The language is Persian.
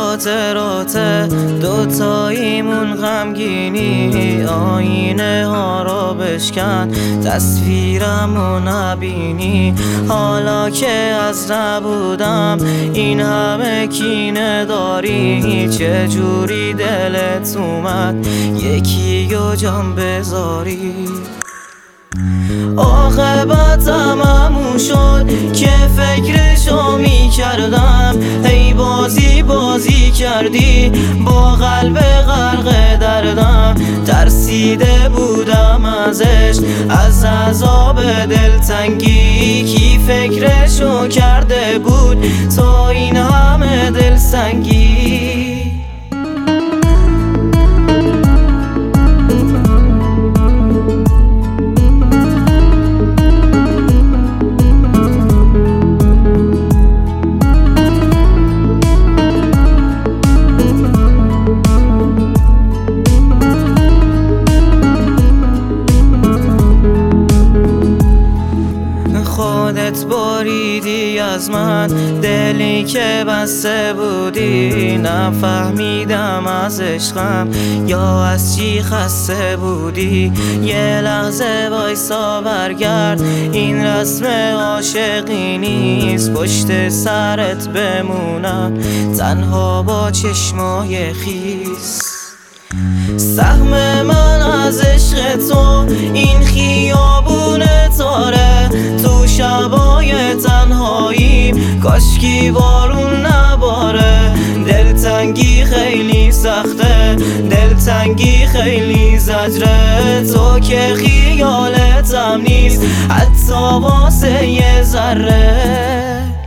خاطرات دوتاییمون غمگینی، آینه ها را بشکن تصویرمو نبینی. حالا که از نبودم این همه کینه داری، چجوری دلت اومد یکی و جان بذاری؟ عاقبتم همون شد که فکرشو میکردم، هی بازی کردی با قلب غرق دردم. ترسیده بودم ازش، از عذاب دلتنگی، کی فکرشو کرده بود تا این همه دلسنگی؟ خودت بریدی از من دلی که بسته بودی، نفهمیدم از عشقم یا از چی خسته بودی. یه لحظه وایسا برگرد، این رسم عاشقی نیست، پشت سرت بمونم تنها با چشمای خیس. سهم من از عشق تو این خیابون تاره، تو شبای تنهاییم کاشکی بارون نباره. دلتنگی خیلی سخته، دلتنگی خیلی زجره، تو که خیالتم نیست حتی واسه یه ذره.